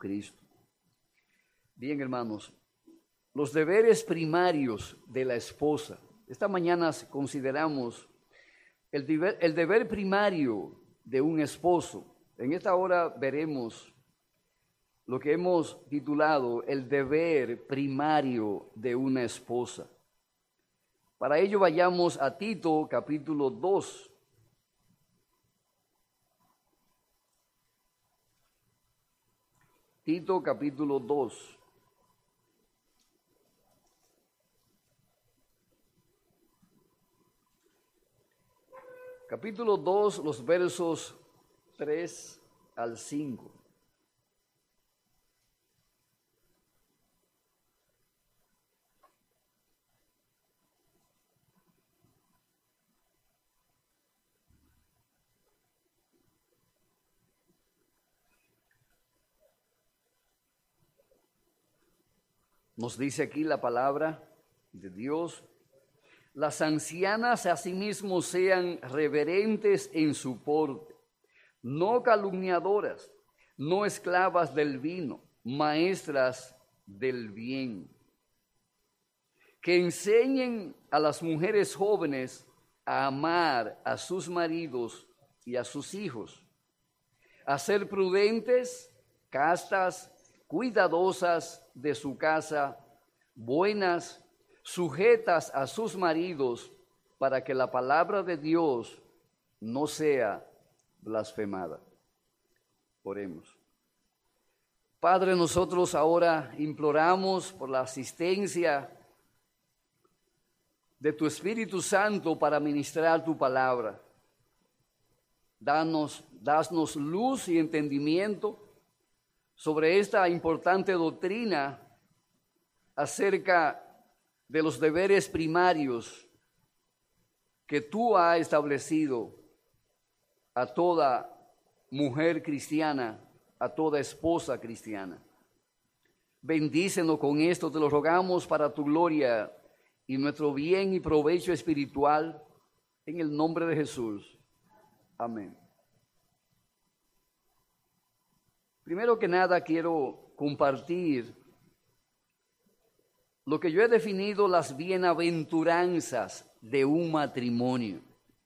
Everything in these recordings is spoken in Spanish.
Cristo. Bien, hermanos, los deberes primarios de la esposa. Esta mañana consideramos el deber primario de un esposo. En esta hora veremos lo que hemos titulado el deber primario de una esposa. Para ello vayamos a Tito capítulo 2. Tito capítulo 2. Capítulo 2, los versos 3 al 5. Nos dice aquí la palabra de Dios: las ancianas asimismo sean reverentes en su porte, no calumniadoras, no esclavas del vino, maestras del bien. Que enseñen a las mujeres jóvenes a amar a sus maridos y a sus hijos, a ser prudentes, castas, cuidadosas de su casa, buenas, sujetas a sus maridos, para que la palabra de Dios no sea blasfemada. Oremos. Padre, nosotros ahora imploramos por la asistencia de tu Espíritu Santo para ministrar tu palabra. Danos luz y entendimiento sobre esta importante doctrina acerca de los deberes primarios que tú has establecido a toda mujer cristiana, a toda esposa cristiana. Bendícenos con esto, te lo rogamos para tu gloria y nuestro bien y provecho espiritual, en el nombre de Jesús. Amén. Primero que nada quiero compartir lo que yo he definido las bienaventuranzas de un matrimonio.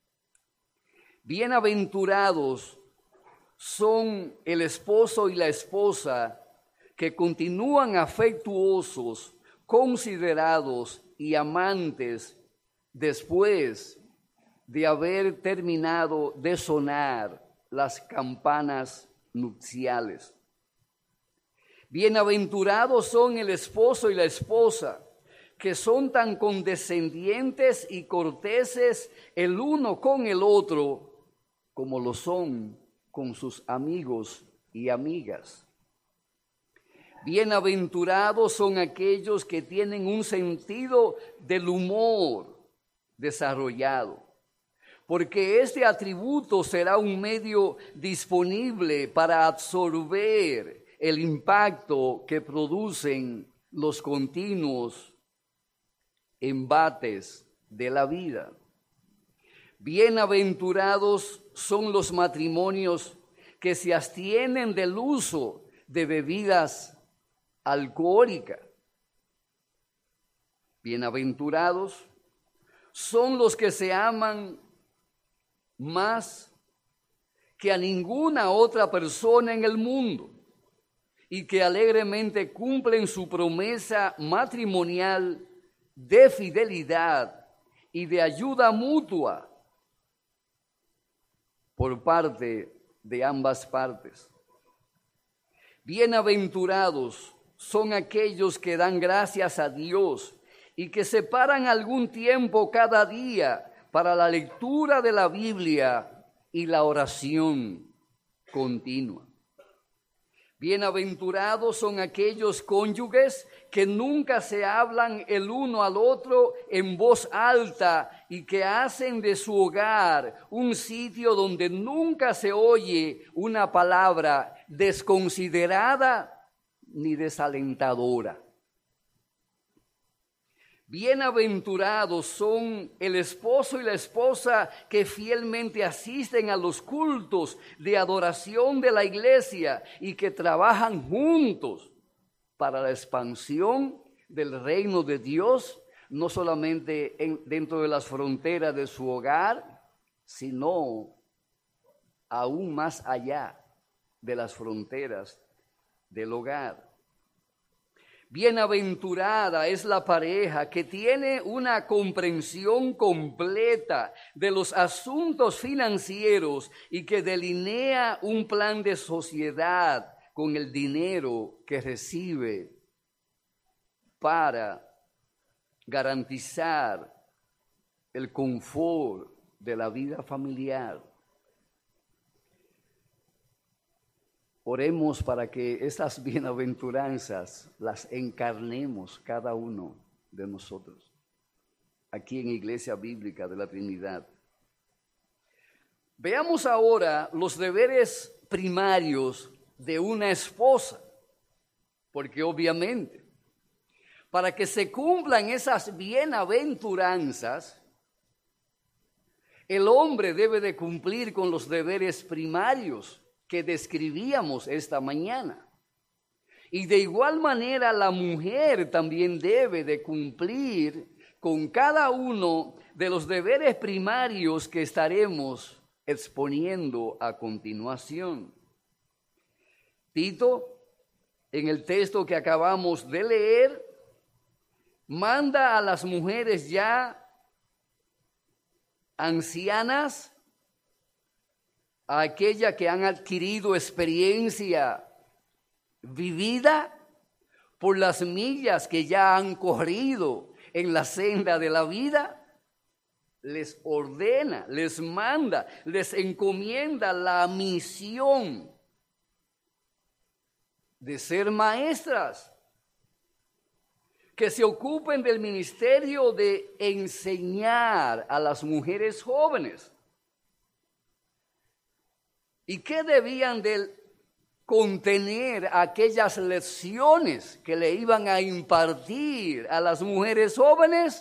Bienaventurados son el esposo y la esposa que continúan afectuosos, considerados y amantes después de haber terminado de sonar las campanas nupciales. Bienaventurados son el esposo y la esposa que son tan condescendientes y corteses el uno con el otro como lo son con sus amigos y amigas. Bienaventurados son aquellos que tienen un sentido del humor desarrollado, porque este atributo será un medio disponible para absorber el impacto que producen los continuos embates de la vida. Bienaventurados son los matrimonios que se abstienen del uso de bebidas alcohólicas. Bienaventurados son los que se aman más que a ninguna otra persona en el mundo y que alegremente cumplen su promesa matrimonial de fidelidad y de ayuda mutua por parte de ambas partes. Bienaventurados son aquellos que dan gracias a Dios y que separan algún tiempo cada día para la lectura de la Biblia y la oración continua. Bienaventurados son aquellos cónyuges que nunca se hablan el uno al otro en voz alta y que hacen de su hogar un sitio donde nunca se oye una palabra desconsiderada ni desalentadora. Bienaventurados son el esposo y la esposa que fielmente asisten a los cultos de adoración de la iglesia y que trabajan juntos para la expansión del reino de Dios, no solamente dentro de las fronteras de su hogar, sino aún más allá de las fronteras del hogar. Bienaventurada es la pareja que tiene una comprensión completa de los asuntos financieros y que delinea un plan de sociedad con el dinero que recibe para garantizar el confort de la vida familiar. Oremos para que estas bienaventuranzas las encarnemos cada uno de nosotros, aquí en Iglesia Bíblica de la Trinidad. Veamos ahora los deberes primarios de una esposa, porque obviamente, para que se cumplan esas bienaventuranzas, el hombre debe de cumplir con los deberes primarios que describíamos esta mañana. Y de igual manera la mujer también debe de cumplir con cada uno de los deberes primarios que estaremos exponiendo a continuación. Tito, en el texto que acabamos de leer, manda a las mujeres ya ancianas, a aquellas que han adquirido experiencia vivida por las millas que ya han corrido en la senda de la vida, les ordena, les manda, les encomienda la misión de ser maestras, que se ocupen del ministerio de enseñar a las mujeres jóvenes. ¿Y qué debían de contener aquellas lecciones que le iban a impartir a las mujeres jóvenes?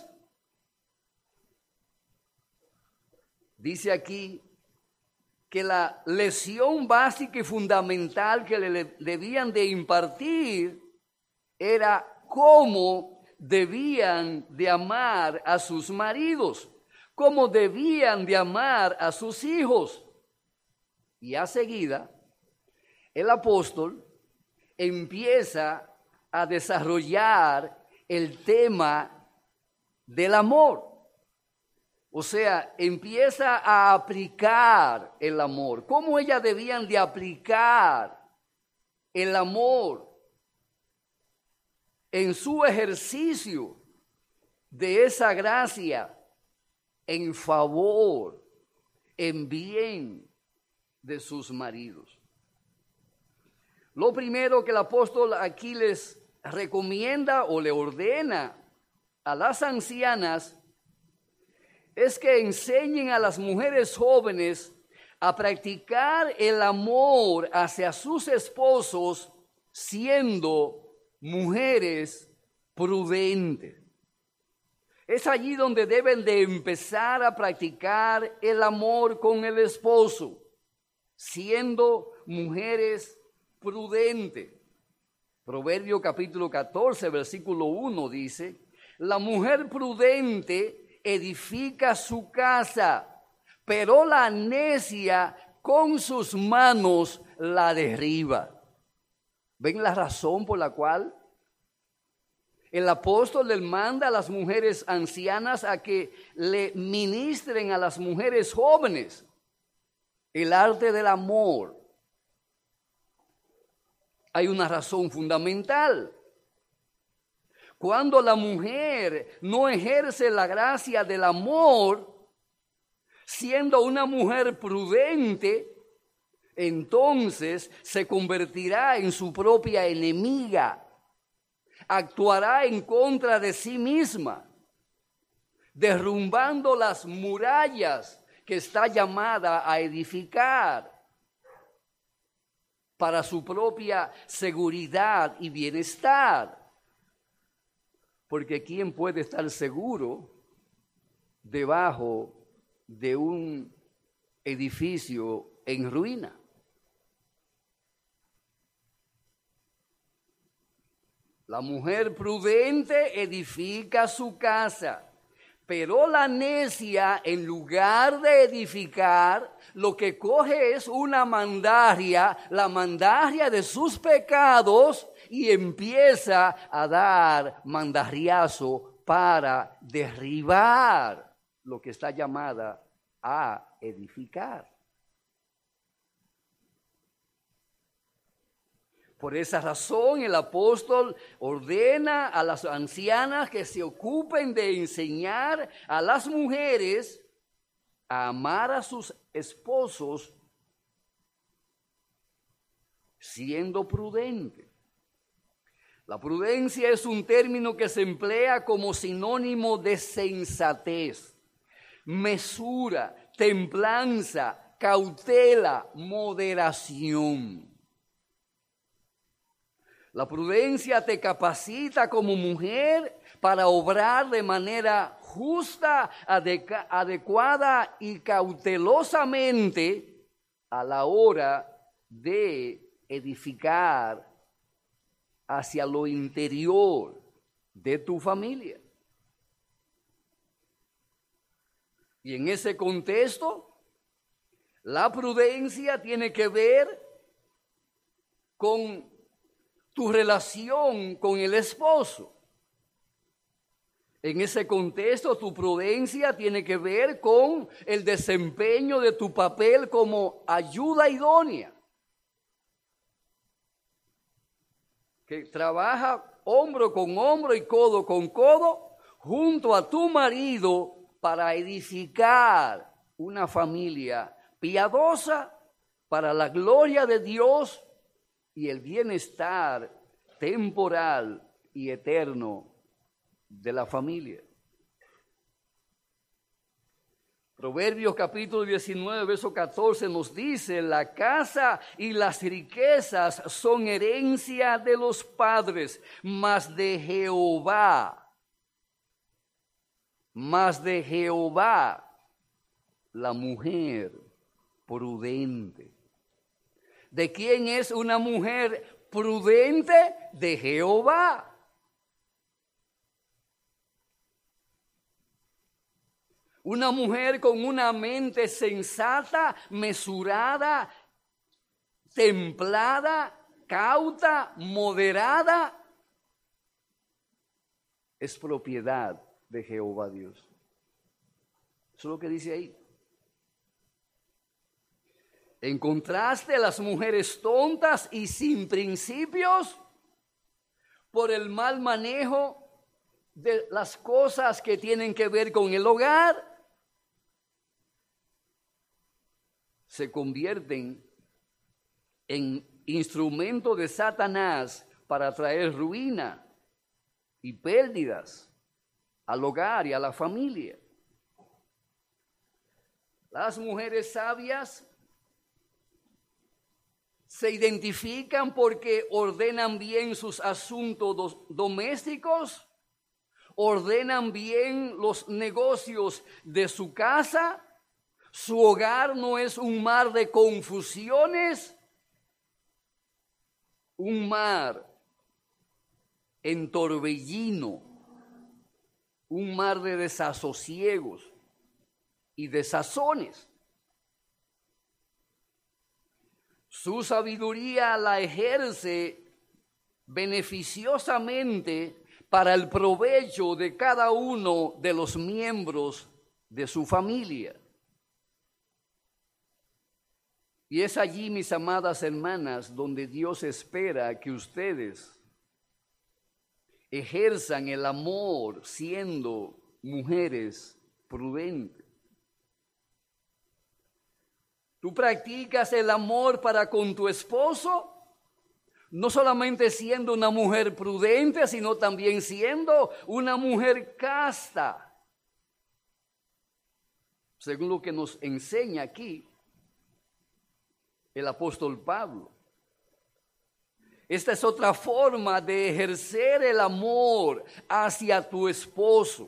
Dice aquí que la lección básica y fundamental que le debían de impartir era cómo debían de amar a sus maridos, cómo debían de amar a sus hijos. Y a seguida, el apóstol empieza a desarrollar el tema del amor. O sea, empieza a aplicar el amor. ¿Cómo ellas debían de aplicar el amor en su ejercicio de esa gracia en favor, en bien de sus maridos? Lo primero que el apóstol aquí les recomienda o le ordena a las ancianas es que enseñen a las mujeres jóvenes a practicar el amor hacia sus esposos siendo mujeres prudentes. Es allí donde deben de empezar a practicar el amor con el esposo, siendo mujeres prudentes. Proverbio capítulo 14, versículo 1 dice: la mujer prudente edifica su casa, pero la necia con sus manos la derriba. ¿Ven la razón por la cual el apóstol le manda a las mujeres ancianas a que le ministren a las mujeres jóvenes el arte del amor? Hay una razón fundamental. Cuando la mujer no ejerce la gracia del amor, siendo una mujer prudente, entonces se convertirá en su propia enemiga. Actuará en contra de sí misma, derrumbando las murallas que está llamada a edificar para su propia seguridad y bienestar. Porque ¿quién puede estar seguro debajo de un edificio en ruina? La mujer prudente edifica su casa, pero la necia, en lugar de edificar, lo que coge es una mandaria, la mandaria de sus pecados, y empieza a dar mandarriazo para derribar lo que está llamada a edificar. Por esa razón el apóstol ordena a las ancianas que se ocupen de enseñar a las mujeres a amar a sus esposos siendo prudentes. La prudencia es un término que se emplea como sinónimo de sensatez, mesura, templanza, cautela, moderación. La prudencia te capacita como mujer para obrar de manera justa, adecuada y cautelosamente a la hora de edificar hacia lo interior de tu familia. Y en ese contexto, la prudencia tiene que ver con tu relación con el esposo. En ese contexto, tu prudencia tiene que ver con el desempeño de tu papel como ayuda idónea, que trabaja hombro con hombro y codo con codo junto a tu marido para edificar una familia piadosa para la gloria de Dios y el bienestar temporal y eterno de la familia. Proverbios capítulo 19, verso 14 nos dice: la casa y las riquezas son herencia de los padres, mas de Jehová la mujer prudente. ¿De quién es una mujer prudente? De Jehová. Una mujer con una mente sensata, mesurada, templada, cauta, moderada, es propiedad de Jehová Dios. Eso es lo que dice ahí. En contraste, las mujeres tontas y sin principios, por el mal manejo de las cosas que tienen que ver con el hogar, se convierten en instrumento de Satanás para traer ruina y pérdidas al hogar y a la familia. Las mujeres sabias se identifican porque ordenan bien sus asuntos domésticos, ordenan bien los negocios de su casa. Su hogar no es un mar de confusiones, un mar en torbellino, un mar de desasosiegos y desazones. Su sabiduría la ejerce beneficiosamente para el provecho de cada uno de los miembros de su familia. Y es allí, mis amadas hermanas, donde Dios espera que ustedes ejerzan el amor siendo mujeres prudentes. Tú practicas el amor para con tu esposo, no solamente siendo una mujer prudente, sino también siendo una mujer casta. Según lo que nos enseña aquí el apóstol Pablo. Esta es otra forma de ejercer el amor hacia tu esposo.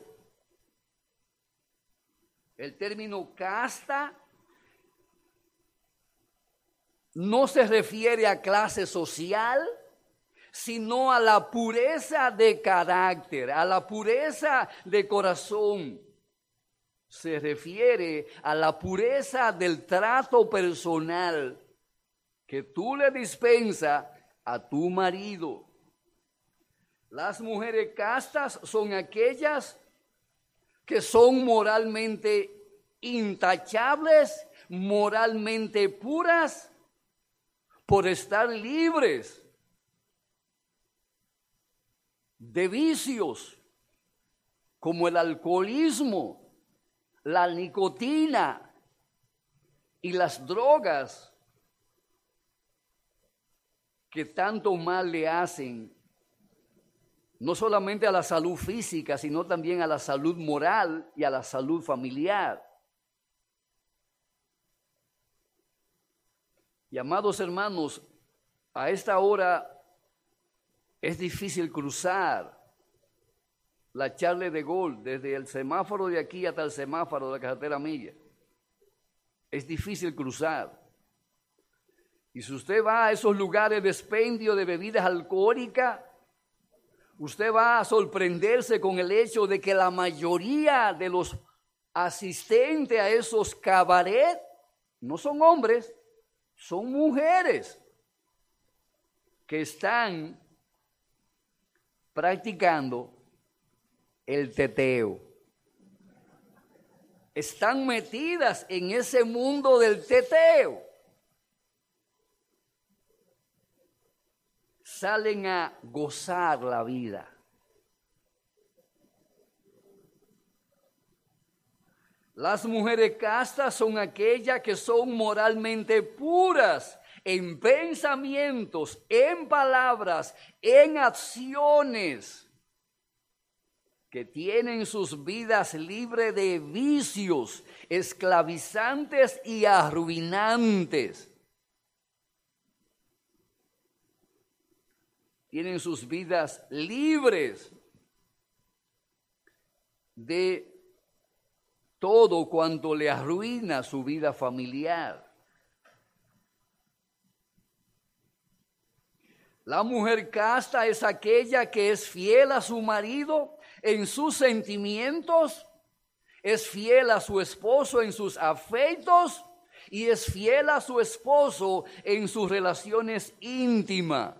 El término casta no se refiere a clase social, sino a la pureza de carácter, a la pureza de corazón. Se refiere a la pureza del trato personal que tú le dispensas a tu marido. Las mujeres castas son aquellas que son moralmente intachables, moralmente puras, por estar libres de vicios como el alcoholismo, la nicotina y las drogas que tanto mal le hacen, no solamente a la salud física, sino también a la salud moral y a la salud familiar. Y amados hermanos, a esta hora es difícil cruzar la Charles de Gaulle desde el semáforo de aquí hasta el semáforo de la carretera Milla. Es difícil cruzar. Y si usted va a esos lugares de expendio de bebidas alcohólicas, usted va a sorprenderse con el hecho de que la mayoría de los asistentes a esos cabarets no son hombres, son mujeres que están practicando el teteo. Están metidas en ese mundo del teteo. Salen a gozar la vida. Las mujeres castas son aquellas que son moralmente puras en pensamientos, en palabras, en acciones, que tienen sus vidas libres de vicios, esclavizantes y arruinantes. Tienen sus vidas libres de todo cuanto le arruina su vida familiar. La mujer casta es aquella que es fiel a su marido en sus sentimientos, es fiel a su esposo en sus afectos y es fiel a su esposo en sus relaciones íntimas.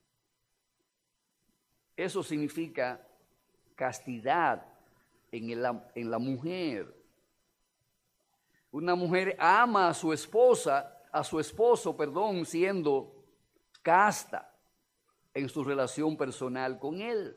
Eso significa castidad en la mujer. Una mujer ama a su esposo, siendo casta en su relación personal con él.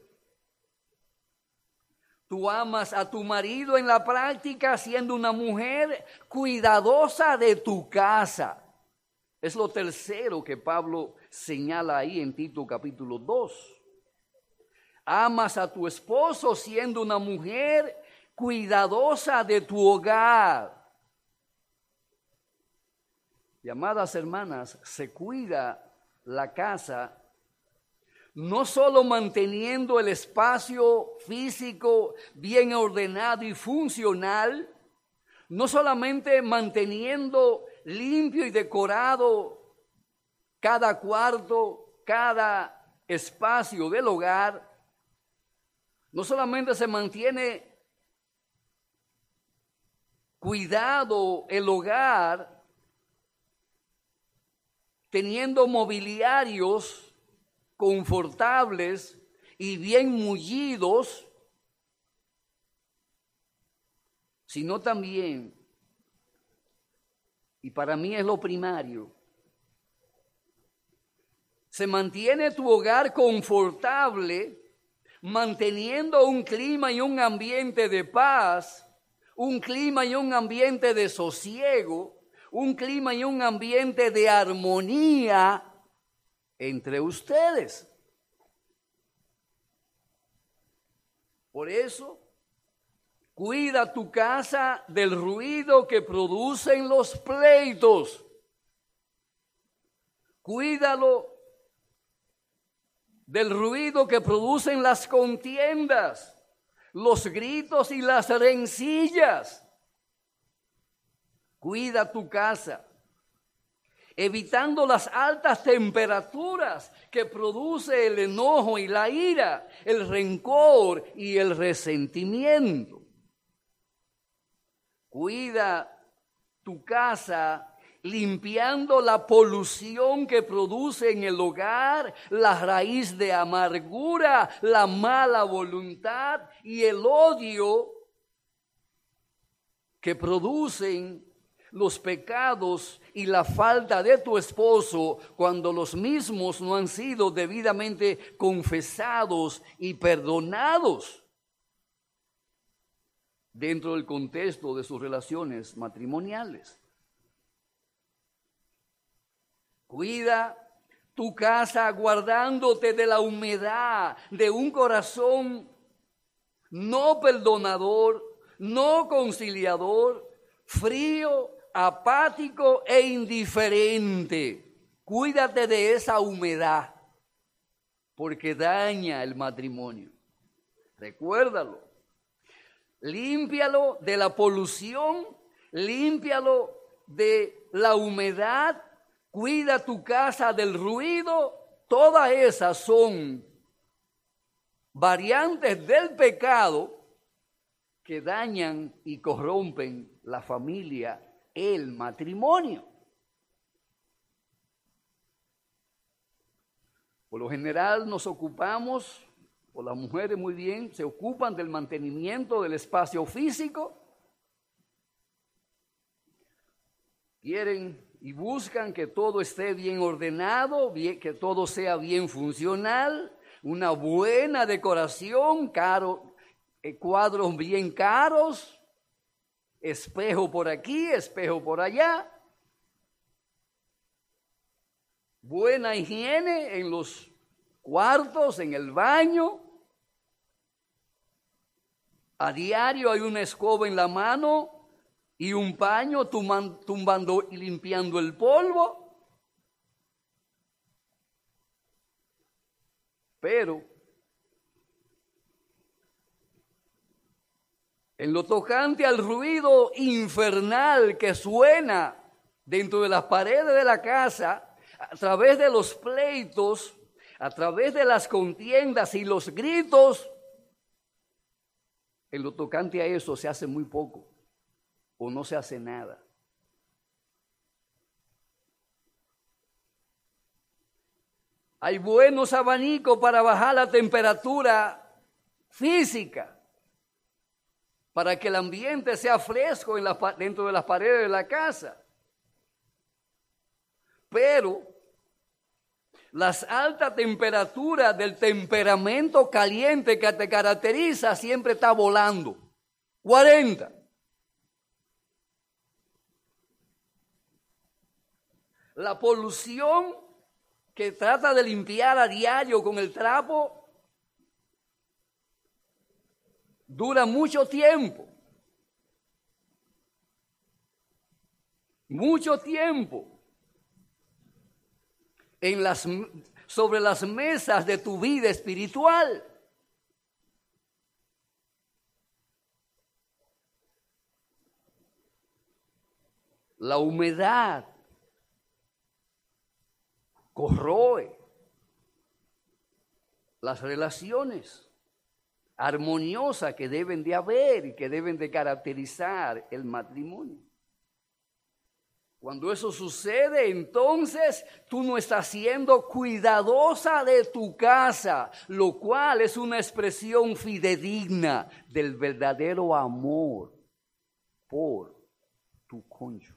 Tú amas a tu marido en la práctica siendo una mujer cuidadosa de tu casa. Es lo tercero que Pablo señala ahí en Tito capítulo 2. Amas a tu esposo siendo una mujer cuidadosa de tu hogar. Y amadas hermanas, se cuida la casa no solo manteniendo el espacio físico bien ordenado y funcional, no solamente manteniendo limpio y decorado cada cuarto, cada espacio del hogar, no solamente se mantiene cuidado el hogar, teniendo mobiliarios confortables y bien mullidos, sino también, y para mí es lo primario, se mantiene tu hogar confortable, manteniendo un clima y un ambiente de paz, un clima y un ambiente de sosiego, un clima y un ambiente de armonía entre ustedes. Por eso, cuida tu casa del ruido que producen los pleitos. Cuídalo del ruido que producen las contiendas, los gritos y las rencillas. Cuida tu casa, evitando las altas temperaturas que produce el enojo y la ira, el rencor y el resentimiento. Cuida tu casa limpiando la polución que produce en el hogar, la raíz de amargura, la mala voluntad y el odio que producen los pecados y la falta de tu esposo cuando los mismos no han sido debidamente confesados y perdonados dentro del contexto de sus relaciones matrimoniales. Cuida tu casa guardándote de la humedad de un corazón no perdonador, no conciliador, frío, apático e indiferente. Cuídate de esa humedad porque daña el matrimonio. Recuérdalo. Límpialo de la polución, límpialo de la humedad. Cuida tu casa del ruido. Todas esas son variantes del pecado que dañan y corrompen la familia, el matrimonio. Por lo general nos ocupamos, o las mujeres muy bien, se ocupan del mantenimiento del espacio físico. Quieren y buscan que todo esté bien ordenado, que todo sea bien funcional, una buena decoración, cuadros bien caros, espejo por aquí, espejo por allá, buena higiene en los cuartos, en el baño. A diario hay una escoba en la mano y un paño tumbando y limpiando el polvo. Pero en lo tocante al ruido infernal que suena dentro de las paredes de la casa, a través de los pleitos, a través de las contiendas y los gritos, en lo tocante a eso se hace muy poco o no se hace nada. Hay buenos abanicos para bajar la temperatura física, para que el ambiente sea fresco dentro de las paredes de la casa. Pero las altas temperaturas del temperamento caliente que te caracteriza siempre está volando. 40. La polución que trata de limpiar a diario con el trapo dura mucho tiempo. Mucho tiempo. Sobre las mesas de tu vida espiritual. La humedad corroe las relaciones armoniosas que deben de haber y que deben de caracterizar el matrimonio. Cuando eso sucede, entonces tú no estás siendo cuidadosa de tu casa, lo cual es una expresión fidedigna del verdadero amor por tu cónyuge.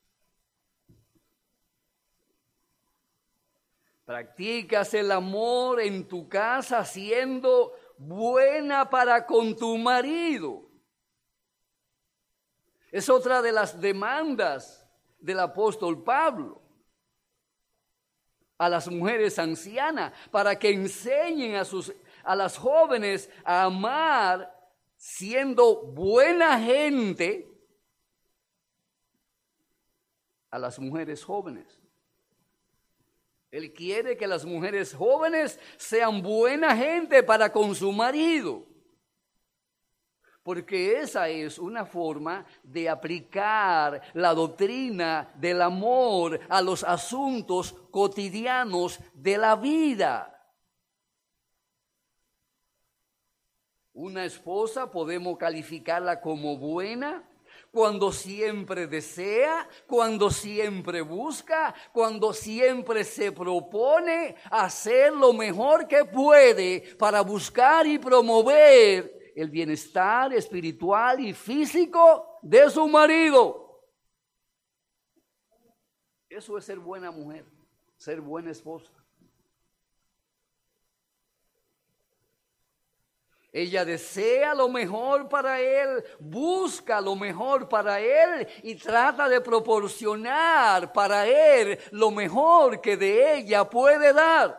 Practicas el amor en tu casa siendo buena para con tu marido. Es otra de las demandas del apóstol Pablo a las mujeres ancianas para que enseñen a las jóvenes a amar siendo buena gente a las mujeres jóvenes. Él quiere que las mujeres jóvenes sean buena gente para con su marido. Porque esa es una forma de aplicar la doctrina del amor a los asuntos cotidianos de la vida. Una esposa podemos calificarla como buena cuando siempre desea, cuando siempre busca, cuando siempre se propone hacer lo mejor que puede para buscar y promover el bienestar espiritual y físico de su marido. Eso es ser buena mujer, ser buena esposa. Ella desea lo mejor para él, busca lo mejor para él y trata de proporcionar para él lo mejor que de ella puede dar.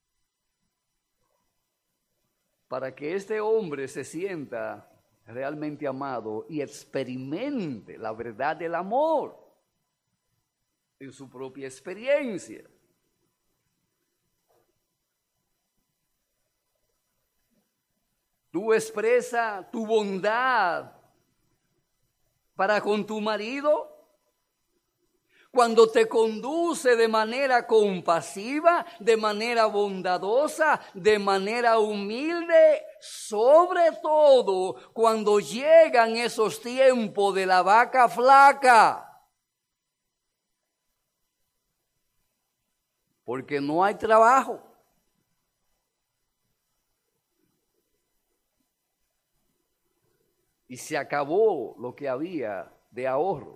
Para que este hombre se sienta realmente amado y experimente la verdad del amor en su propia experiencia. Tú expresa tu bondad para con tu marido cuando te conduce de manera compasiva, de manera bondadosa, de manera humilde, sobre todo cuando llegan esos tiempos de la vaca flaca. Porque no hay trabajo. Y se acabó lo que había de ahorro.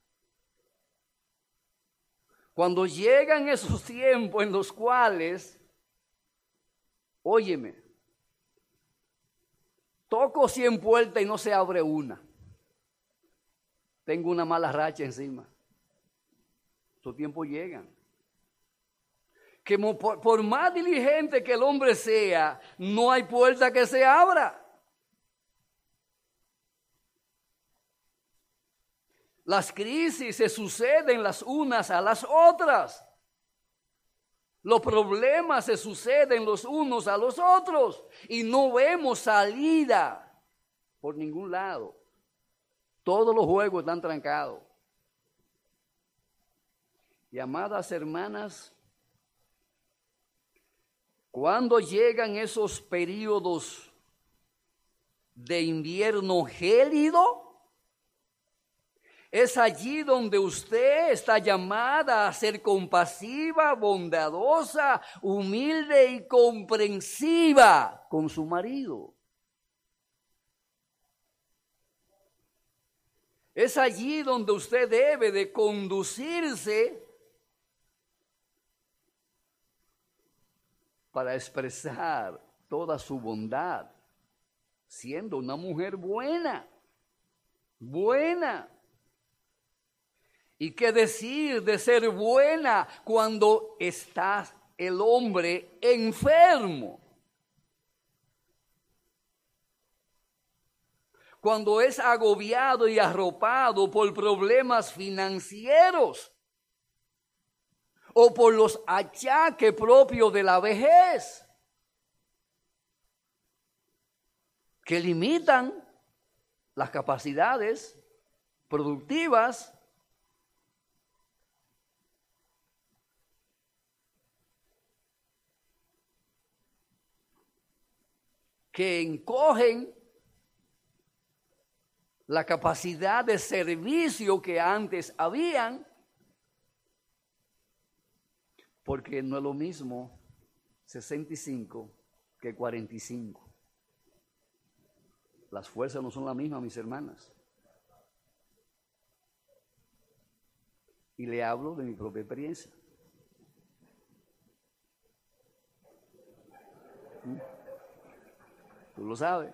Cuando llegan esos tiempos en los cuales, óyeme, toco 100 puertas y no se abre una. Tengo una mala racha encima. Esos tiempos llegan. Que por más diligente que el hombre sea, no hay puerta que se abra. Las crisis se suceden las unas a las otras. Los problemas se suceden los unos a los otros. Y no vemos salida por ningún lado. Todos los juegos están trancados. Y amadas hermanas, cuando llegan esos periodos de invierno gélido, es allí donde usted está llamada a ser compasiva, bondadosa, humilde y comprensiva con su marido. Es allí donde usted debe de conducirse para expresar toda su bondad, siendo una mujer buena. ¿Y qué decir de ser buena cuando está el hombre enfermo? Cuando es agobiado y arropado por problemas financieros o por los achaques propios de la vejez que limitan las capacidades productivas. Que encogen la capacidad de servicio que antes habían, porque no es lo mismo 65 que 45. Las fuerzas no son las mismas, mis hermanas. Y le hablo de mi propia experiencia. Tú lo sabes.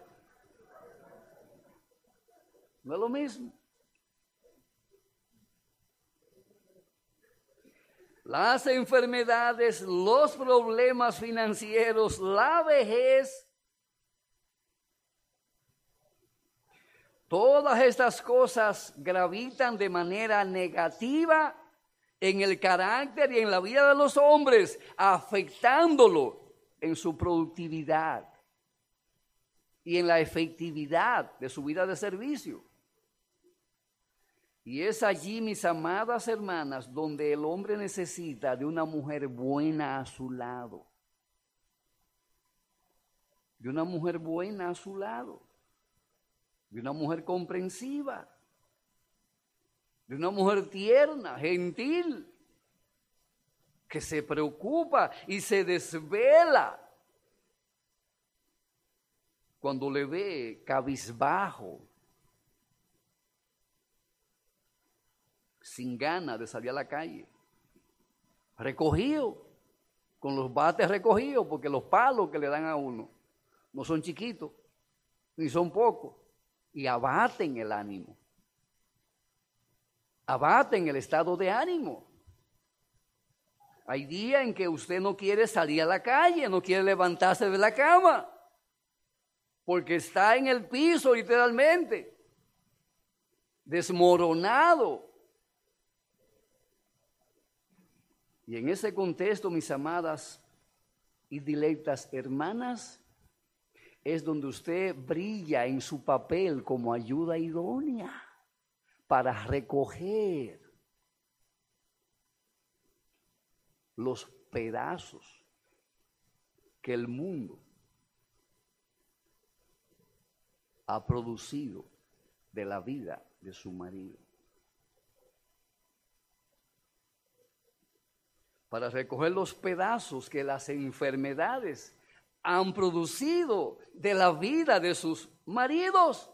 No es lo mismo. Las enfermedades, los problemas financieros, la vejez, todas estas cosas gravitan de manera negativa en el carácter y en la vida de los hombres, afectándolo en su productividad y en la efectividad de su vida de servicio. Y es allí, mis amadas hermanas, donde el hombre necesita de una mujer buena a su lado. De una mujer buena a su lado. De una mujer comprensiva. De una mujer tierna, gentil, que se preocupa y se desvela cuando le ve cabizbajo, sin ganas de salir a la calle, recogido, con los bates recogidos, porque los palos que le dan a uno no son chiquitos, ni son pocos, y abaten el ánimo, abaten el estado de ánimo. Hay días en que usted no quiere salir a la calle, no quiere levantarse de la cama, porque está en el piso literalmente, desmoronado. Y en ese contexto, mis amadas y dilectas hermanas, es donde usted brilla en su papel como ayuda idónea para recoger los pedazos que el mundo ha producido de la vida de su marido. Para recoger los pedazos que las enfermedades han producido de la vida de sus maridos.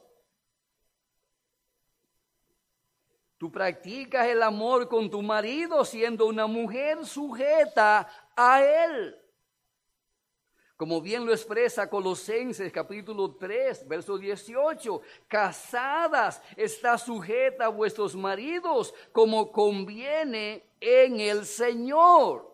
Tú practicas el amor con tu marido siendo una mujer sujeta a él. Como bien lo expresa Colosenses capítulo 3, verso 18. Casadas, está sujeta a vuestros maridos como conviene en el Señor.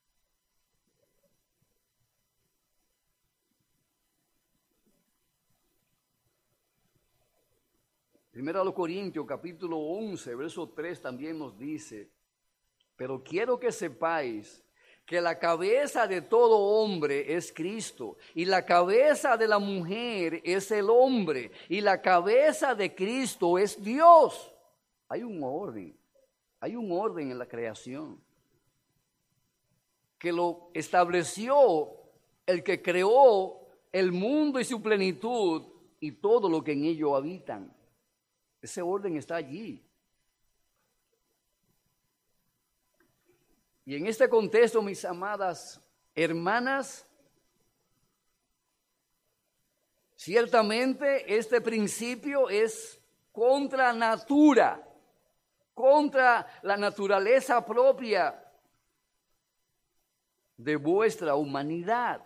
Primero a los Corintios capítulo 11, verso 3 también nos dice: pero quiero que sepáis que la cabeza de todo hombre es Cristo, y la cabeza de la mujer es el hombre, y la cabeza de Cristo es Dios. Hay un orden en la creación que lo estableció el que creó el mundo y su plenitud y todo lo que en ello habitan. Ese orden está allí. Y en este contexto, mis amadas hermanas, ciertamente este principio es contra natura, contra la naturaleza propia de vuestra humanidad.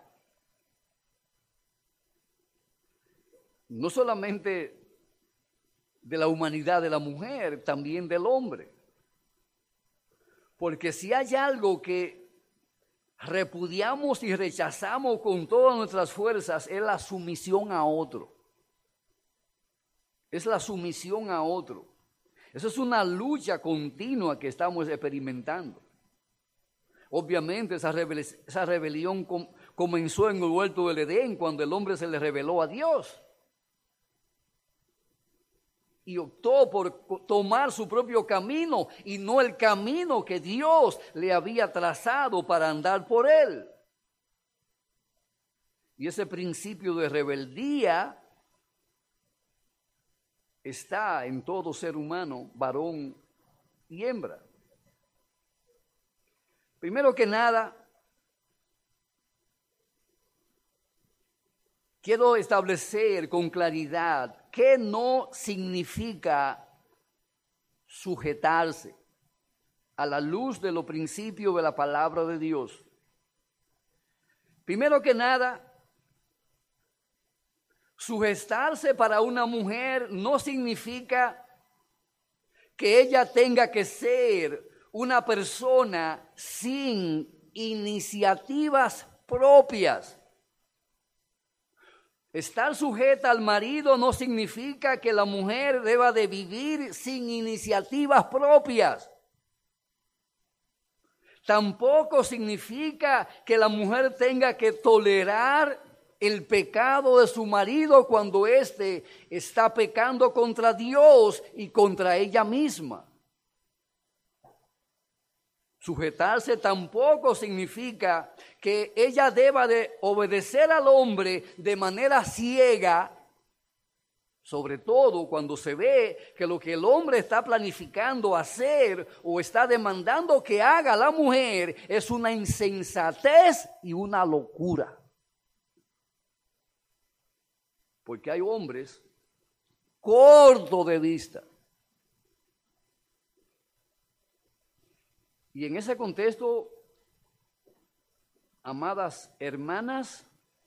No solamente de la humanidad de la mujer, también del hombre. Porque si hay algo que repudiamos y rechazamos con todas nuestras fuerzas, es la sumisión a otro. Es la sumisión a otro. Eso es una lucha continua que estamos experimentando. Obviamente esa rebelión comenzó en el huerto del Edén, cuando el hombre se le rebeló a Dios y optó por tomar su propio camino y no el camino que Dios le había trazado para andar por él. Y ese principio de rebeldía está en todo ser humano, varón y hembra. Primero que nada, quiero establecer con claridad qué no significa sujetarse a la luz de los principios de la palabra de Dios. Primero que nada, sujetarse para una mujer no significa que ella tenga que ser una persona sin iniciativas propias. Estar sujeta al marido no significa que la mujer deba de vivir sin iniciativas propias. Tampoco significa que la mujer tenga que tolerar el pecado de su marido cuando éste está pecando contra Dios y contra ella misma. Sujetarse tampoco significa que ella deba de obedecer al hombre de manera ciega, sobre todo cuando se ve que lo que el hombre está planificando hacer o está demandando que haga la mujer es una insensatez y una locura. Porque hay hombres cortos de vista. Y en ese contexto, amadas hermanas,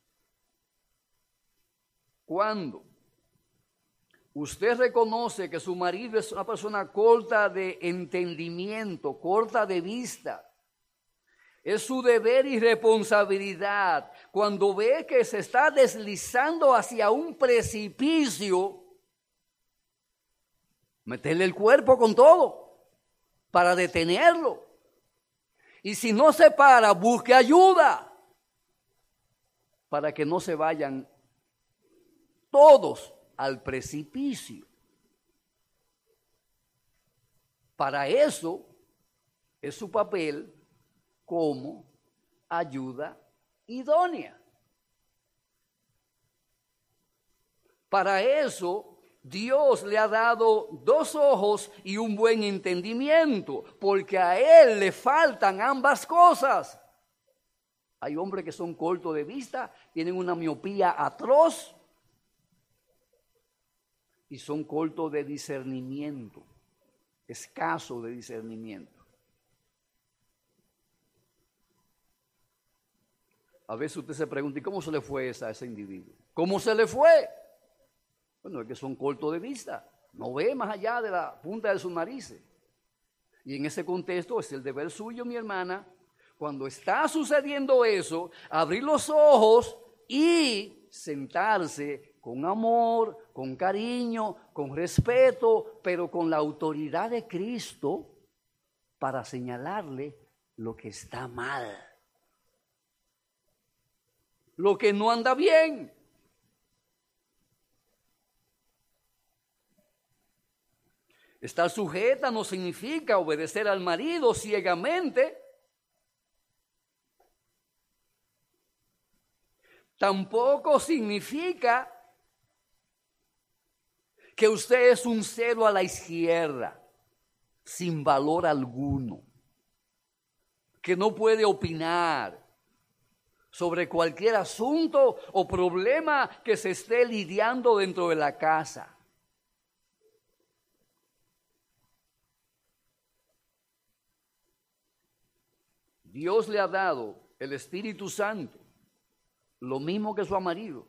cuando usted reconoce que su marido es una persona corta de entendimiento, corta de vista, es su deber y responsabilidad, cuando ve que se está deslizando hacia un precipicio, meterle el cuerpo con todo para detenerlo. Y si no se para, busque ayuda para que no se vayan todos al precipicio. Para eso es su papel como ayuda idónea. Para eso Dios le ha dado 2 ojos y un buen entendimiento, porque a él le faltan ambas cosas. Hay hombres que son cortos de vista, tienen una miopía atroz y son cortos de discernimiento, escaso de discernimiento. A veces usted se pregunta, ¿y cómo se le fue a ese individuo? ¿Cómo se le fue? Bueno, es que son cortos de vista, no ve más allá de la punta de sus narices. Y en ese contexto es el deber suyo, mi hermana, cuando está sucediendo eso, abrir los ojos y sentarse con amor, con cariño, con respeto, pero con la autoridad de Cristo para señalarle lo que está mal, lo que no anda bien. Estar sujeta no significa obedecer al marido ciegamente. Tampoco significa que usted es un cero a la izquierda, sin valor alguno, que no puede opinar sobre cualquier asunto o problema que se esté lidiando dentro de la casa. Dios le ha dado el Espíritu Santo, lo mismo que su marido.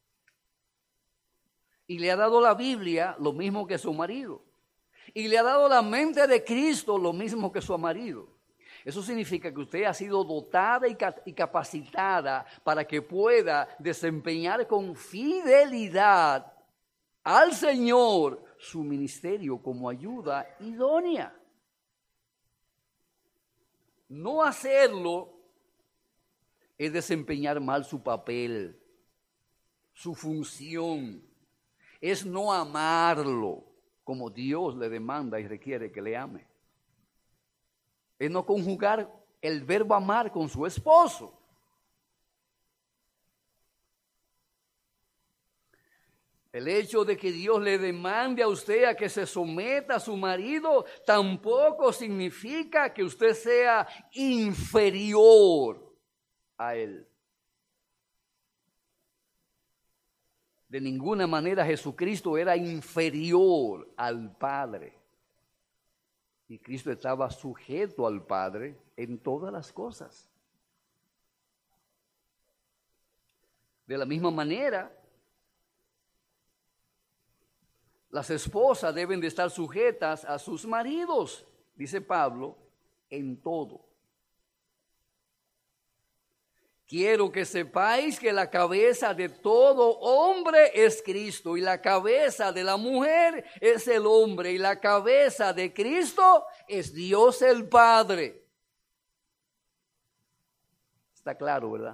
Y le ha dado la Biblia, lo mismo que su marido. Y le ha dado la mente de Cristo, lo mismo que su marido. Eso significa que usted ha sido dotada y capacitada para que pueda desempeñar con fidelidad al Señor su ministerio como ayuda idónea. No hacerlo es desempeñar mal su papel, su función. Es no amarlo como Dios le demanda y requiere que le ame. Es no conjugar el verbo amar con su esposo. El hecho de que Dios le demande a usted a que se someta a su marido tampoco significa que usted sea inferior a él. De ninguna manera Jesucristo era inferior al Padre. Y Cristo estaba sujeto al Padre en todas las cosas. De la misma manera, las esposas deben de estar sujetas a sus maridos, dice Pablo, en todo. Quiero que sepáis que la cabeza de todo hombre es Cristo y la cabeza de la mujer es el hombre y la cabeza de Cristo es Dios el Padre. Está claro, ¿verdad?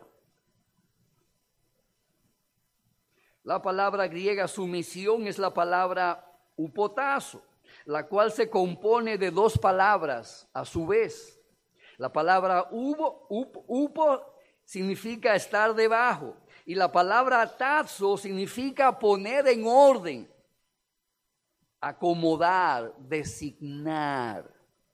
La palabra griega sumisión es la palabra upotazo, la cual se compone de dos palabras a su vez. La palabra upo significa estar debajo y la palabra tazo significa poner en orden, acomodar, designar.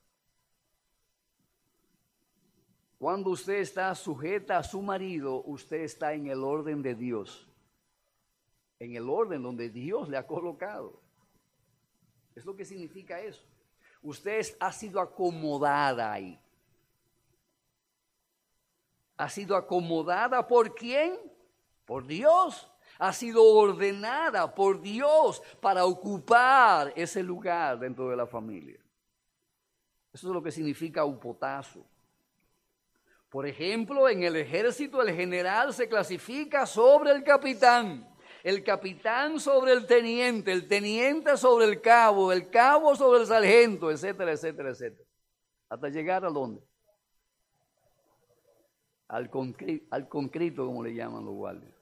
Cuando usted está sujeta a su marido, usted está en el orden de Dios, en el orden donde Dios le ha colocado. Es lo que significa eso. Usted ha sido acomodada ahí. ¿Ha sido acomodada por quién? Por Dios. Ha sido ordenada por Dios para ocupar ese lugar dentro de la familia. Eso es lo que significa upotazo. Por ejemplo, en el ejército el general se clasifica sobre el capitán sobre el teniente sobre el cabo sobre el sargento, etcétera, etcétera, etcétera. Hasta llegar ¿a dónde? Al concreto, como le llaman los guardias.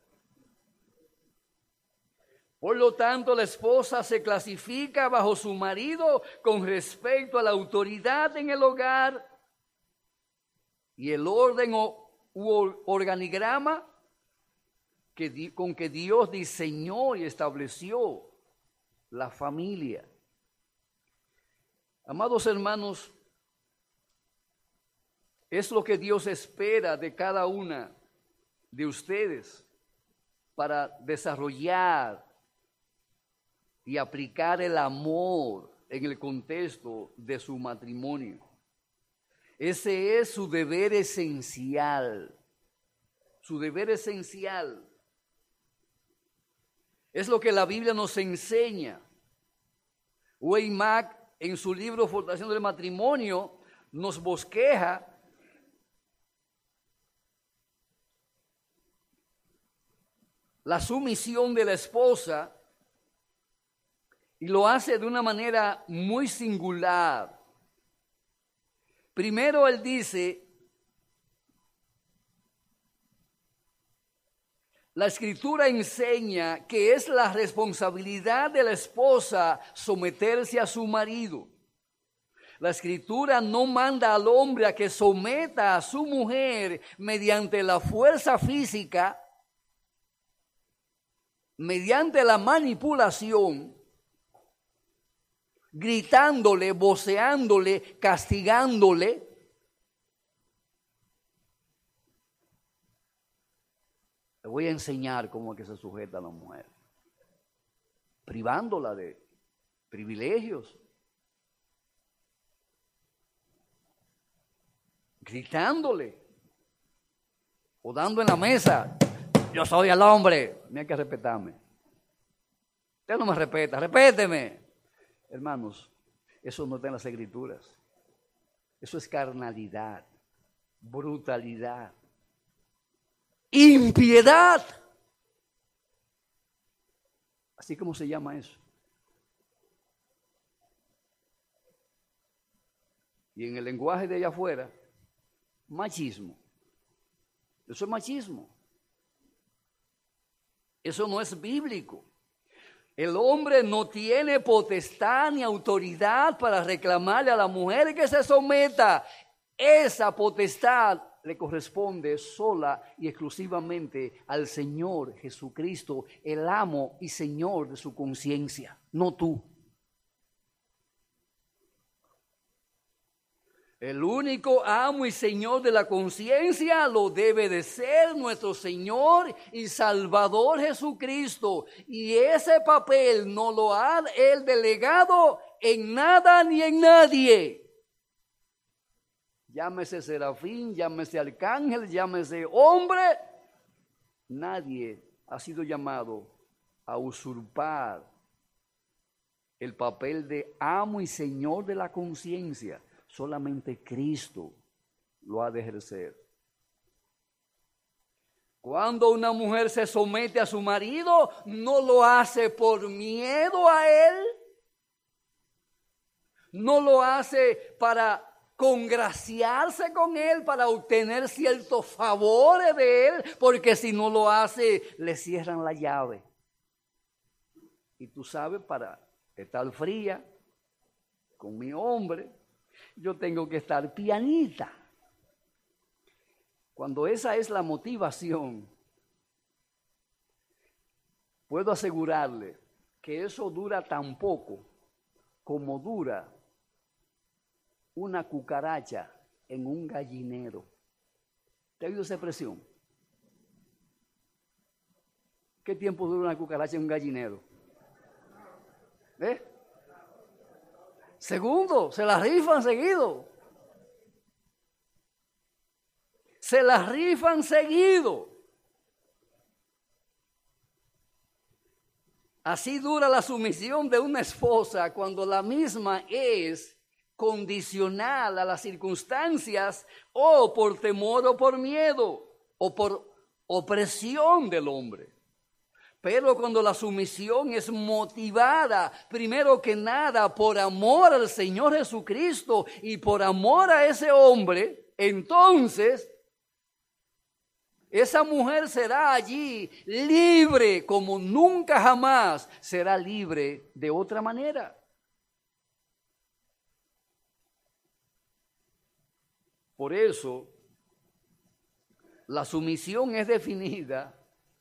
Por lo tanto, la esposa se clasifica bajo su marido con respecto a la autoridad en el hogar y el orden u organigrama con que Dios diseñó y estableció la familia. Amados hermanos, es lo que Dios espera de cada una de ustedes para desarrollar y aplicar el amor en el contexto de su matrimonio. Ese es su deber esencial. Su deber esencial. Es lo que la Biblia nos enseña. Wayne Mack, en su libro Fortaleciendo el Matrimonio, nos bosqueja la sumisión de la esposa y lo hace de una manera muy singular. Primero él dice, la Escritura enseña que es la responsabilidad de la esposa someterse a su marido. La Escritura no manda al hombre a que someta a su mujer mediante la fuerza física, mediante la manipulación, gritándole, voceándole, castigándole. Le voy a enseñar cómo es que se sujeta a la mujer, privándola de privilegios, gritándole o dando en la mesa. Yo soy el hombre, no hay que respetarme. Usted no me respeta, respéteme. Hermanos, eso no está en las Escrituras. Eso es carnalidad, brutalidad, impiedad. Así como se llama eso. Y en el lenguaje de allá afuera, machismo. Eso es machismo. Eso no es bíblico. El hombre no tiene potestad ni autoridad para reclamarle a la mujer que se someta. Esa potestad le corresponde sola y exclusivamente al Señor Jesucristo, el amo y Señor de su conciencia, no tú. El único amo y Señor de la conciencia lo debe de ser nuestro Señor y Salvador Jesucristo. Y ese papel no lo ha Él delegado en nada ni en nadie. Llámese serafín, llámese arcángel, llámese hombre. Nadie ha sido llamado a usurpar el papel de amo y Señor de la conciencia. Solamente Cristo lo ha de ejercer. Cuando una mujer se somete a su marido, no lo hace por miedo a él. No lo hace para congraciarse con él para obtener ciertos favores de él, porque si no lo hace, le cierran la llave. Y tú sabes, para estar fría con mi hombre, yo tengo que estar pianita. Cuando esa es la motivación, puedo asegurarle que eso dura tan poco como dura una cucaracha en un gallinero. ¿Te ha oído esa expresión? ¿Qué tiempo dura una cucaracha en un gallinero? Segundo, se la rifan seguido. Se la rifan seguido. Así dura la sumisión de una esposa cuando la misma es condicional a las circunstancias o por temor o por miedo o por opresión del hombre. Pero cuando la sumisión es motivada, primero que nada, por amor al Señor Jesucristo y por amor a ese hombre, entonces esa mujer será allí libre como nunca jamás será libre de otra manera. Por eso, la sumisión es definida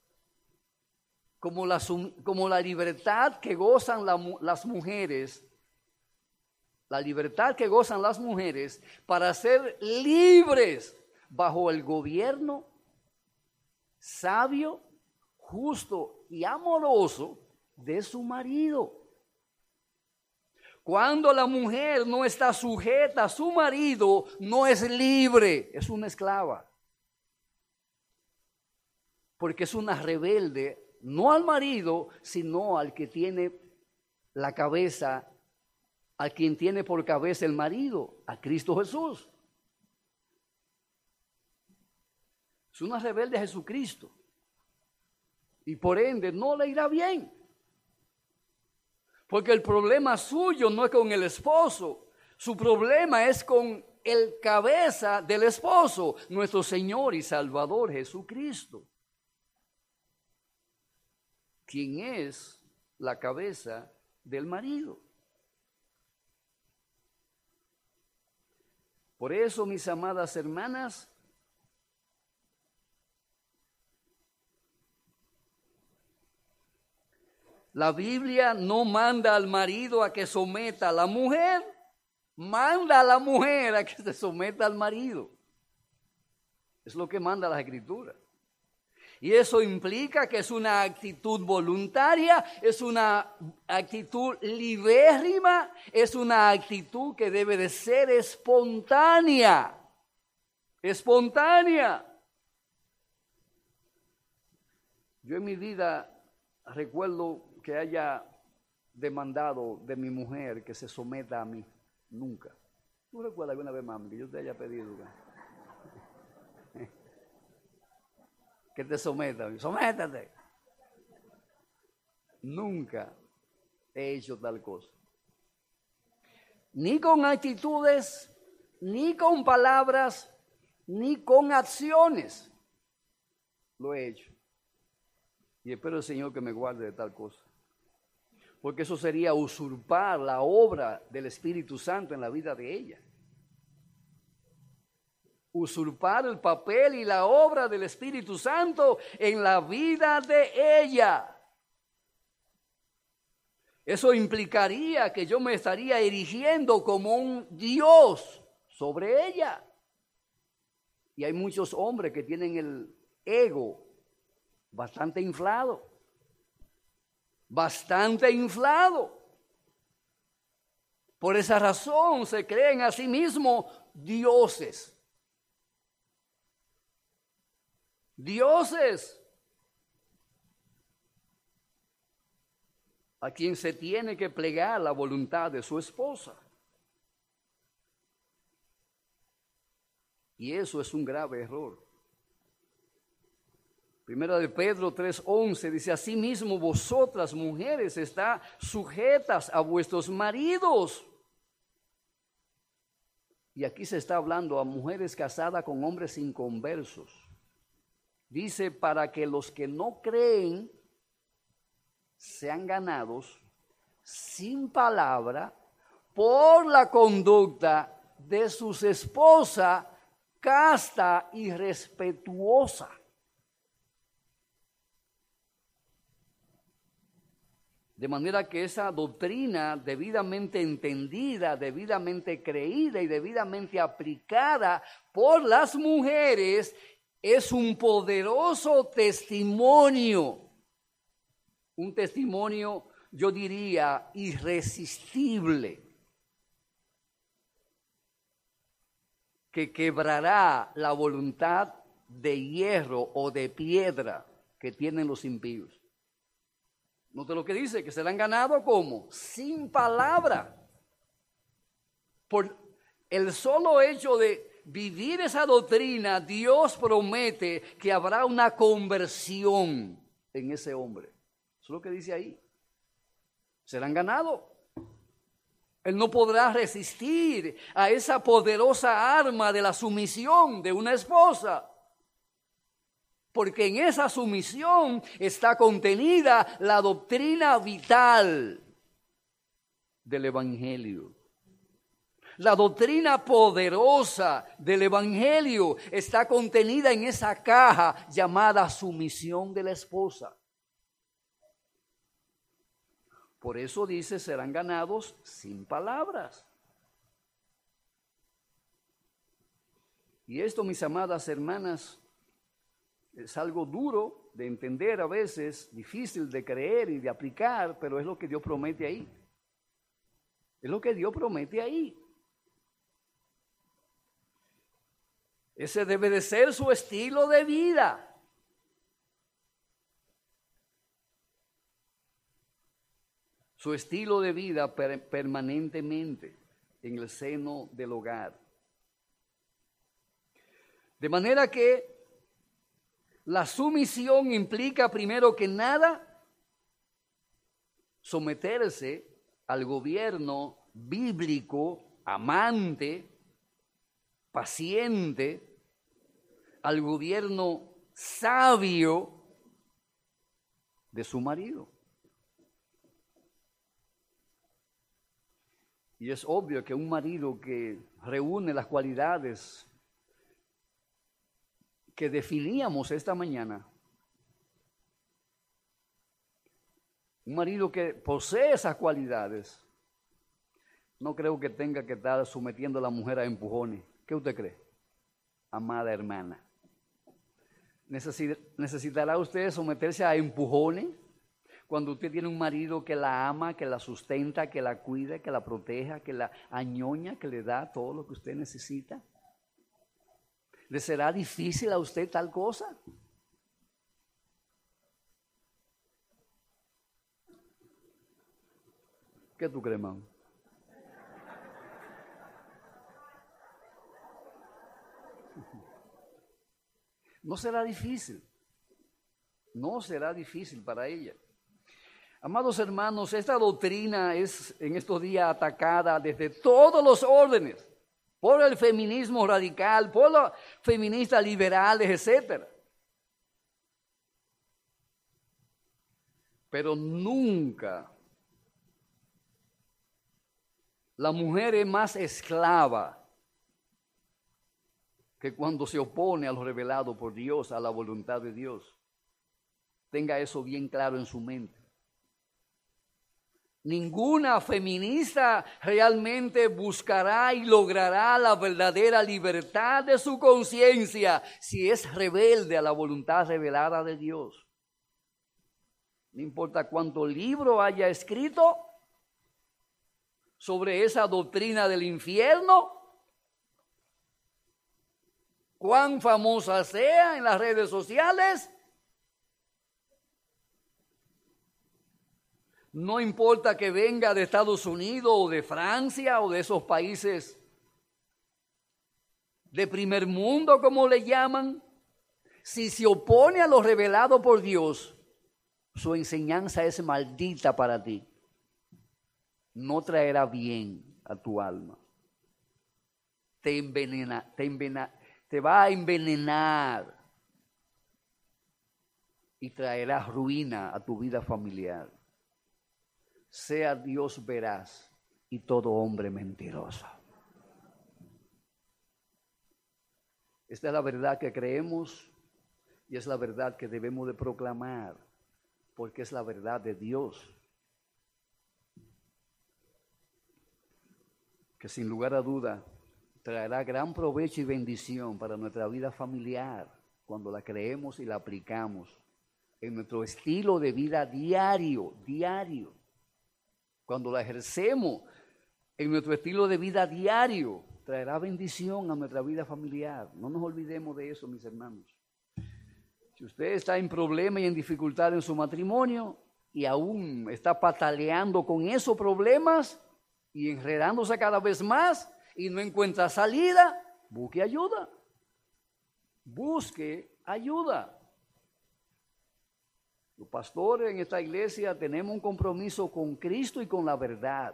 como la libertad que gozan las mujeres, la libertad que gozan las mujeres para ser libres bajo el gobierno sabio, justo y amoroso de su marido. Cuando la mujer no está sujeta a su marido, no es libre, es una esclava. Porque es una rebelde, no al marido, sino al que tiene la cabeza, al quien tiene por cabeza el marido, a Cristo Jesús. Es una rebelde a Jesucristo. Y por ende no le irá bien. Porque el problema suyo no es con el esposo. Su problema es con el cabeza del esposo, nuestro Señor y Salvador Jesucristo, quien es la cabeza del marido. Por eso, mis amadas hermanas, la Biblia no manda al marido a que someta a la mujer, manda a la mujer a que se someta al marido. Es lo que manda la Escritura. Y eso implica que es una actitud voluntaria, es una actitud libérrima, es una actitud que debe de ser espontánea. Espontánea. Yo en mi vida recuerdo que haya demandado de mi mujer que se someta a mí. Nunca. ¿Tú recuerdas alguna vez, mami, que yo te haya pedido que te someta? Sométate. Nunca he hecho tal cosa. Ni con actitudes, ni con palabras, ni con acciones lo he hecho. Y espero al Señor que me guarde de tal cosa. Porque eso sería usurpar la obra del Espíritu Santo en la vida de ella. Usurpar el papel y la obra del Espíritu Santo en la vida de ella. Eso implicaría que yo me estaría erigiendo como un Dios sobre ella. Y hay muchos hombres que tienen el ego bastante inflado. Bastante inflado. Por esa razón se creen a sí mismos dioses. Dioses a quien se tiene que plegar la voluntad de su esposa. Y eso es un grave error. Primera de Pedro 3:11 dice: asimismo vosotras mujeres está sujetas a vuestros maridos. y aquí se está hablando a mujeres casadas con hombres inconversos. Dice, para que los que no creen sean ganados sin palabra por la conducta de sus esposas casta y respetuosa. De manera que esa doctrina debidamente entendida, debidamente creída y debidamente aplicada por las mujeres es un poderoso testimonio. Un testimonio, yo diría, irresistible, que quebrará la voluntad de hierro o de piedra que tienen los impíos. Note lo que dice, que serán ganados ¿cómo? Sin palabra. Por el solo hecho de vivir esa doctrina, Dios promete que habrá una conversión en ese hombre. Eso es lo que dice ahí. Serán ganados. Él no podrá resistir a esa poderosa arma de la sumisión de una esposa. Porque en esa sumisión está contenida la doctrina vital del Evangelio. La doctrina poderosa del Evangelio está contenida en esa caja llamada sumisión de la esposa. Por eso dice, serán ganados sin palabras. Y esto, mis amadas hermanas, es algo duro de entender a veces, difícil de creer y de aplicar, pero es lo que Dios promete ahí. Es lo que Dios promete ahí. Ese debe de ser su estilo de vida. Su estilo de vida permanentemente en el seno del hogar. De manera que la sumisión implica primero que nada someterse al gobierno bíblico, amante, paciente, al gobierno sabio de su marido. Y es obvio que un marido que reúne las cualidades que definíamos esta mañana, un marido que posee esas cualidades, no creo que tenga que estar sometiendo a la mujer a empujones. ¿Qué usted cree, amada hermana? ¿Necesitará usted someterse a empujones cuando usted tiene un marido que la ama, que la sustenta, que la cuida, que la proteja, que la añoña, que le da todo lo que usted necesita? ¿Le será difícil a usted tal cosa? ¿Qué tú crees, mamá? No será difícil. No será difícil para ella. Amados hermanos, esta doctrina es en estos días atacada desde todos los órdenes, por el feminismo radical, por los feministas liberales, etc. Pero nunca la mujer es más esclava que cuando se opone a lo revelado por Dios, a la voluntad de Dios. Tenga eso bien claro en su mente. Ninguna feminista realmente buscará y logrará la verdadera libertad de su conciencia si es rebelde a la voluntad revelada de Dios. No importa cuánto libro haya escrito sobre esa doctrina del infierno, cuán famosa sea en las redes sociales, no importa que venga de Estados Unidos o de Francia o de esos países de primer mundo, como le llaman, si se opone a lo revelado por Dios, su enseñanza es maldita para ti. No traerá bien a tu alma. te va a envenenar y traerá ruina a tu vida familiar. Sea Dios veraz y todo hombre mentiroso. Esta es la verdad que creemos y es la verdad que debemos de proclamar, porque es la verdad de Dios, que sin lugar a duda traerá gran provecho y bendición para nuestra vida familiar cuando la creemos y la aplicamos en nuestro estilo de vida diario. Cuando la ejercemos en nuestro estilo de vida diario, traerá bendición a nuestra vida familiar. No nos olvidemos de eso, mis hermanos. Si usted está en problema y en dificultad en su matrimonio y aún está pataleando con esos problemas y enredándose cada vez más y no encuentra salida, busque ayuda. Busque ayuda. Los pastores en esta iglesia tenemos un compromiso con Cristo y con la verdad,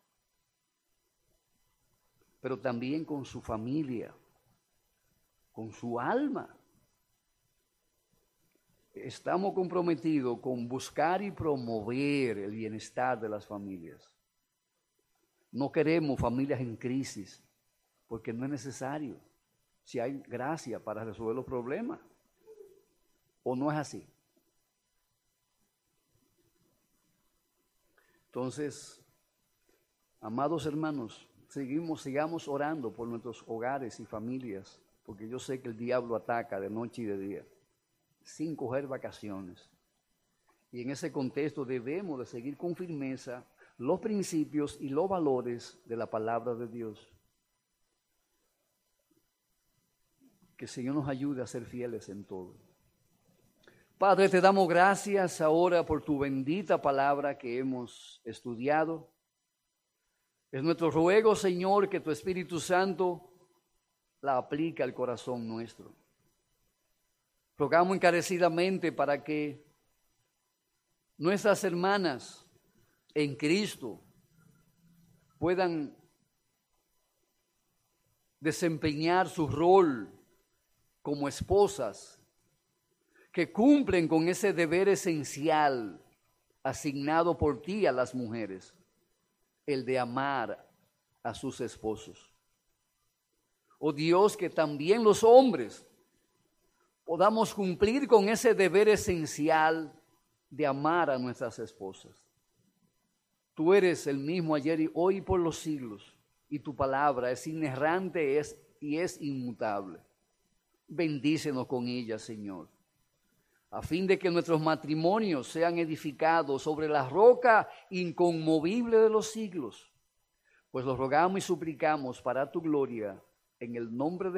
pero también con su familia, con su alma. Estamos comprometidos con buscar y promover el bienestar de las familias. No queremos familias en crisis, porque no es necesario. Si hay gracia para resolver los problemas, ¿o no es así? Entonces, amados hermanos, sigamos orando por nuestros hogares y familias, porque yo sé que el diablo ataca de noche y de día, sin coger vacaciones. Y en ese contexto debemos de seguir con firmeza los principios y los valores de la palabra de Dios. Que el Señor nos ayude a ser fieles en todo. Padre, te damos gracias ahora por tu bendita palabra que hemos estudiado. Es nuestro ruego, Señor, que tu Espíritu Santo la aplique al corazón nuestro. Rogamos encarecidamente para que nuestras hermanas en Cristo puedan desempeñar su rol como esposas que cumplen con ese deber esencial asignado por ti a las mujeres, el de amar a sus esposos. Oh Dios, que también los hombres podamos cumplir con ese deber esencial de amar a nuestras esposas. Tú eres el mismo ayer y hoy por los siglos, y tu palabra es inerrante y es inmutable. Bendícenos con ella, Señor, a fin de que nuestros matrimonios sean edificados sobre la roca inconmovible de los siglos. Pues lo rogamos y suplicamos para tu gloria, en el nombre de